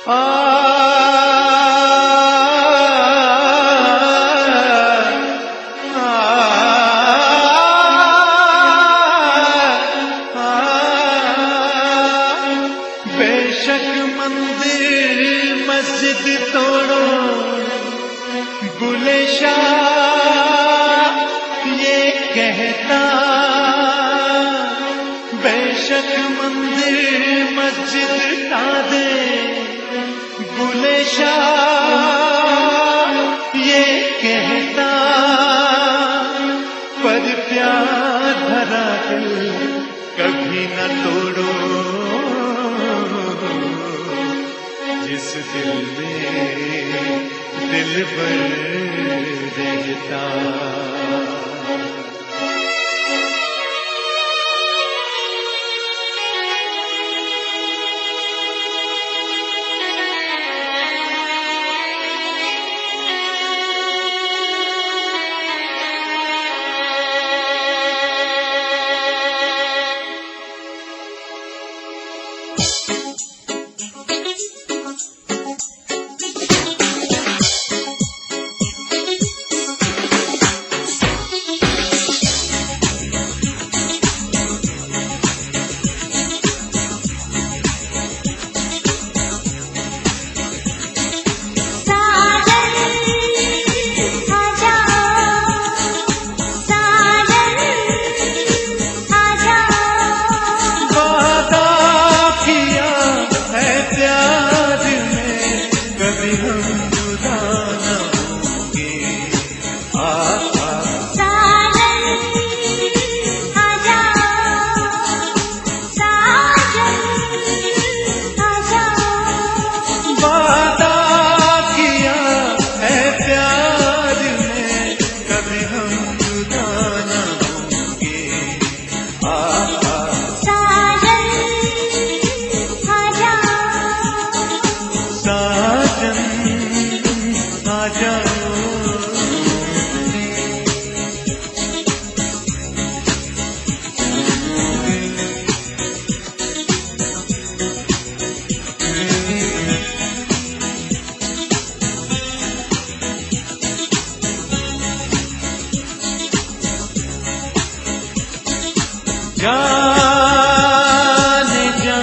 बेशक मंदिर मस्जिद तोड़ो बुले शाह ये कहता, बेशक मंदिर मस्जिद ढा दे बुले शाह ये कहता, पर प्यार भरा दिल कभी न तोड़ो जिस दिल में दिलबर रहता। जाने जा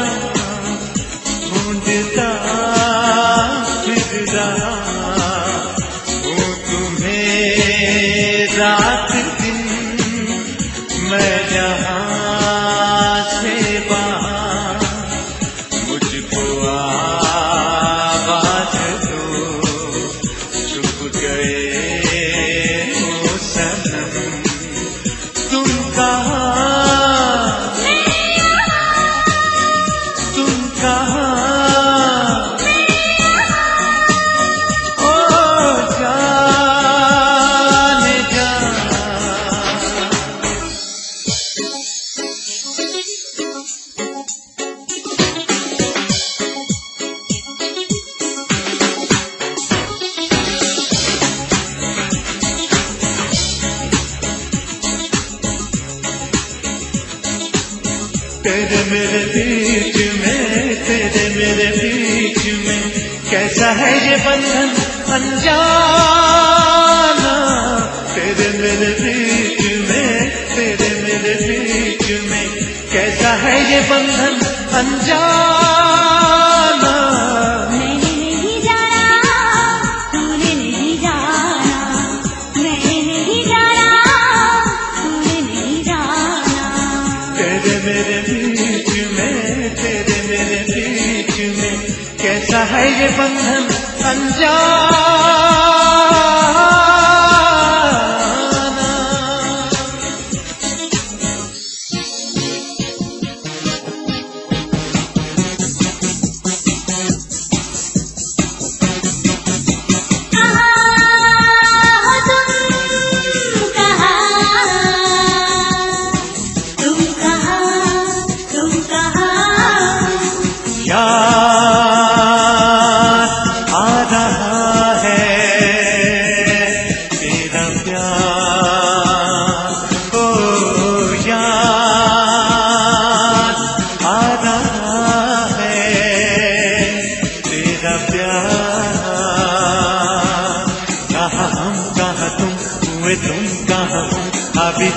ढूंढता फिर रहा हूँ तुम्हें रात दिन, मैं जहाँ से वहाँ मुझको आवाज दो, चुप गए हो सनम तुम कहाँ, तेरे मेरे बीच में, तेरे मेरे बीच में कैसा है ये बंधन अनजाना, तेरे मेरे बीच में, तेरे मेरे बीच में कैसा है ये बंधन अनजाना। मैंने नहीं जाना, तूने नहीं जाना, मैंने नहीं जाना, तूने नहीं जाना, तेरे मेरे बीच में, तेरे मेरे बीच में कैसा है ये बंधन अनजाना। याद आ रहा है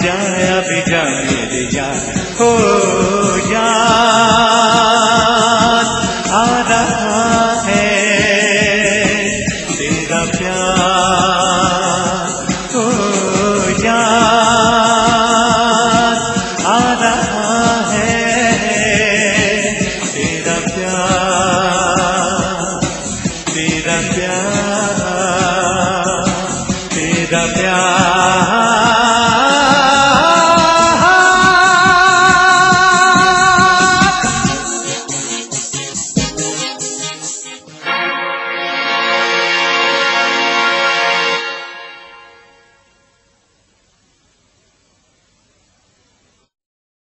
भी जा मेरे यार हो